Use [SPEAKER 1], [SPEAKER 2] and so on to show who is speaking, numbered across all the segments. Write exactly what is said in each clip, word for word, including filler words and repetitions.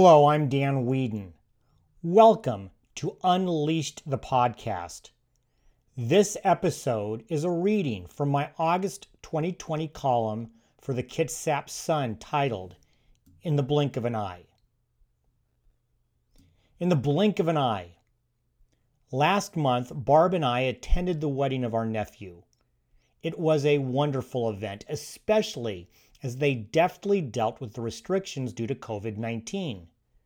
[SPEAKER 1] Hello, I'm Dan Whedon. Welcome to Unleashed the Podcast. This episode is a reading from my August twenty twenty column for the Kitsap Sun titled, In the Blink of an Eye. In the blink of an eye. Last month, Barb and I attended the wedding of our nephew. It was a wonderful event, especially as they deftly dealt with the restrictions due to covid nineteen.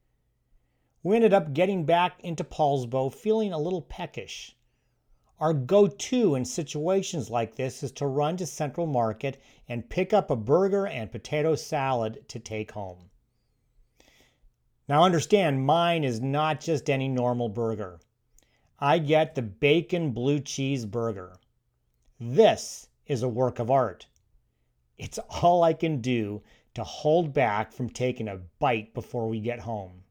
[SPEAKER 1] We ended up getting back into Poulsbo feeling a little peckish. Our go-to in situations like this is to run to Central Market and pick up a burger and potato salad to take home. Now understand, mine is not just any normal burger. I get the bacon blue cheese burger. This is a work of art. It's all I can do to hold back from taking a bite before we get home.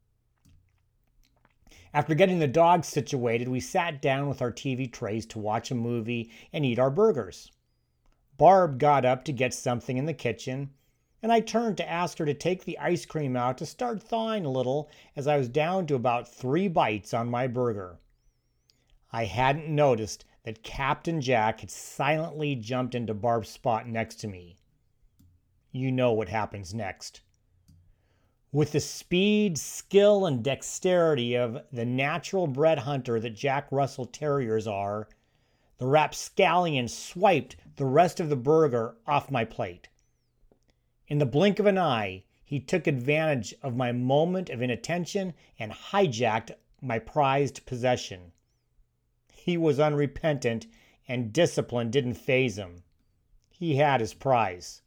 [SPEAKER 1] After getting the dogs situated, we sat down with our T V trays to watch a movie and eat our burgers. Barb got up to get something in the kitchen, and I turned to ask her to take the ice cream out to start thawing a little as I was down to about three bites on my burger. I hadn't noticed that Captain Jack had silently jumped into Barb's spot next to me. You know what happens next. With the speed, skill, and dexterity of the natural-bred hunter that Jack Russell Terriers are, the rapscallion swiped the rest of the burger off my plate. In the blink of an eye, he took advantage of my moment of inattention and hijacked my prized possession. He was unrepentant, and discipline didn't faze him. He had his prize.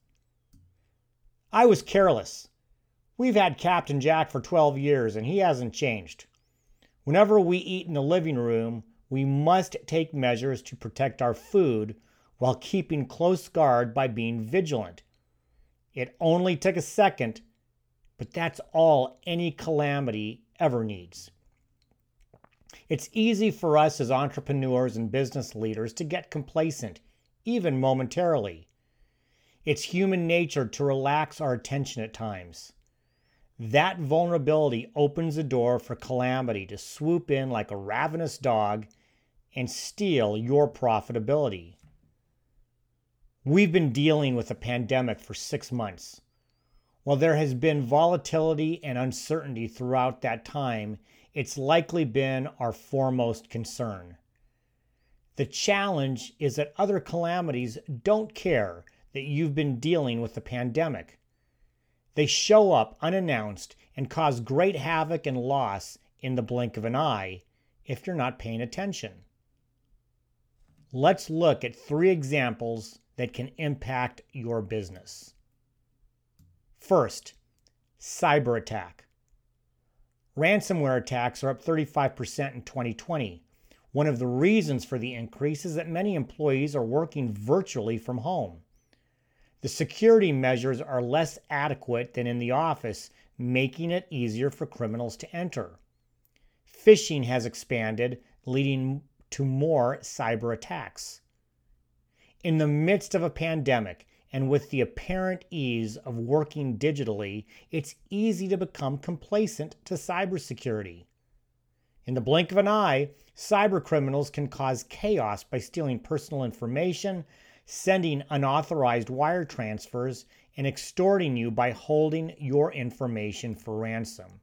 [SPEAKER 1] I was careless. We've had Captain Jack for twelve years, and he hasn't changed. Whenever we eat in the living room, we must take measures to protect our food while keeping close guard by being vigilant. It only took a second, but that's all any calamity ever needs. It's easy for us as entrepreneurs and business leaders to get complacent, even momentarily. It's human nature to relax our attention at times. That vulnerability opens the door for calamity to swoop in like a ravenous dog and steal your profitability. We've been dealing with a pandemic for six months. While there has been volatility and uncertainty throughout that time, it's likely been our foremost concern. The challenge is that other calamities don't care that you've been dealing with the pandemic. They show up unannounced and cause great havoc and loss in the blink of an eye if you're not paying attention. Let's look at three examples that can impact your business. First, cyber attack. Ransomware attacks are up thirty-five percent in twenty twenty. One of the reasons for the increase is that many employees are working virtually from home. The security measures are less adequate than in the office, making it easier for criminals to enter. Phishing has expanded, leading to more cyber attacks. In the midst of a pandemic, and with the apparent ease of working digitally, it's easy to become complacent to cybersecurity. In the blink of an eye, cybercriminals can cause chaos by stealing personal information, sending unauthorized wire transfers, and extorting you by holding your information for ransom.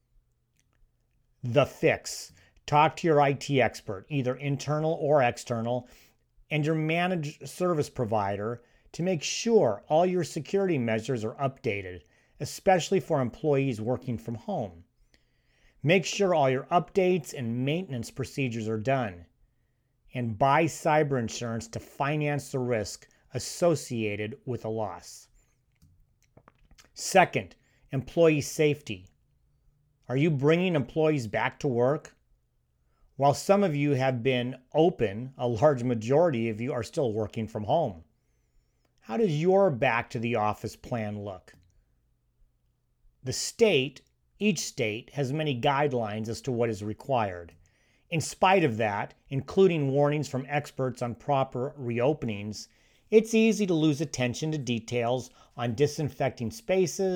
[SPEAKER 1] The fix. Talk to your I T expert, either internal or external, and your managed service provider to make sure all your security measures are updated, especially for employees working from home. Make sure all your updates and maintenance procedures are done. And buy cyber insurance to finance the risk associated with a loss. Second, employee safety. Are you bringing employees back to work? While some of you have been open, a large majority of you are still working from home. How does your back to the office plan look? The state, each state, has many guidelines as to what is required. In spite of that, including warnings from experts on proper reopenings, it's easy to lose attention to details on disinfecting spaces,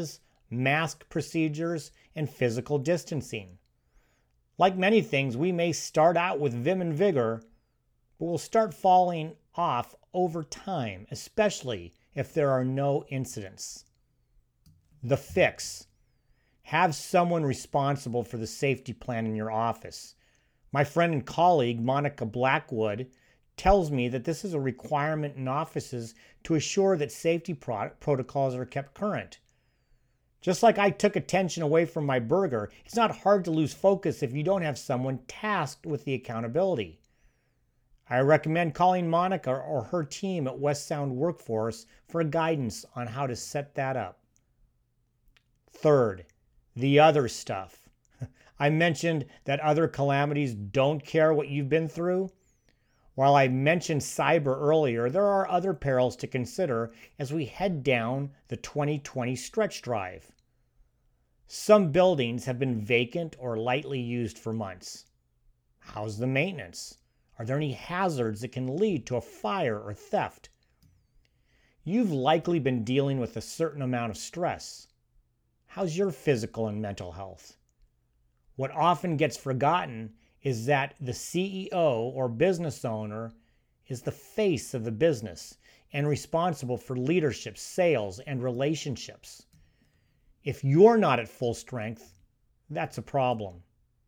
[SPEAKER 1] mask procedures, and physical distancing. Like many things, we may start out with vim and vigor, but we'll start falling off over time, especially if there are no incidents. The fix. Have someone responsible for the safety plan in your office. My friend and colleague, Monica Blackwood, tells me that this is a requirement in offices to assure that safety pro- protocols are kept current. Just like I took attention away from my burger, it's not hard to lose focus if you don't have someone tasked with the accountability. I recommend calling Monica or her team at West Sound Workforce for guidance on how to set that up. Third, the other stuff. I mentioned that other calamities don't care what you've been through. While I mentioned cyber earlier, there are other perils to consider as we head down the twenty twenty stretch drive. Some buildings have been vacant or lightly used for months. How's the maintenance? Are there any hazards that can lead to a fire or theft? You've likely been dealing with a certain amount of stress. How's your physical and mental health? What often gets forgotten is that the C E O or business owner is the face of the business and responsible for leadership, sales, and relationships. If you're not at full strength, that's a problem.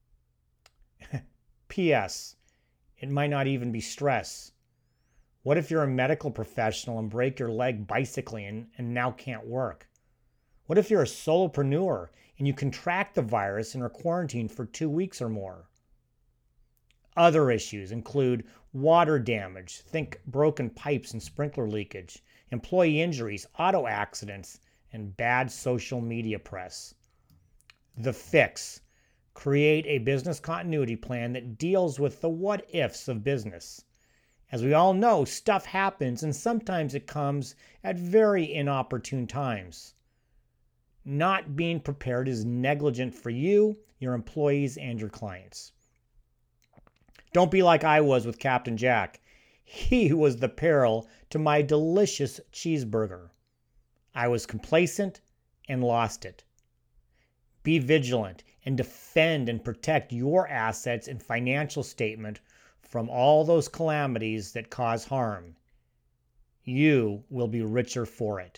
[SPEAKER 1] P S. It might not even be stress. What if you're a medical professional and break your leg bicycling and, and now can't work? What if you're a solopreneur and you contract the virus and are quarantined for two weeks or more? Other issues include water damage, think broken pipes and sprinkler leakage, employee injuries, auto accidents, and bad social media press. The fix. Create a business continuity plan that deals with the what-ifs of business. As we all know, stuff happens and sometimes it comes at very inopportune times. Not being prepared is negligent for you, your employees, and your clients. Don't be like I was with Captain Jack. He was the peril to my delicious cheeseburger. I was complacent and lost it. Be vigilant and defend and protect your assets and financial statement from all those calamities that cause harm. You will be richer for it.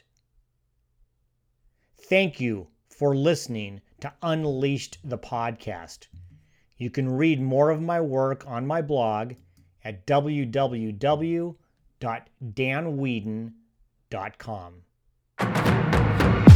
[SPEAKER 1] Thank you for listening to Unleashed the Podcast. You can read more of my work on my blog at w w w dot dan weeden dot com.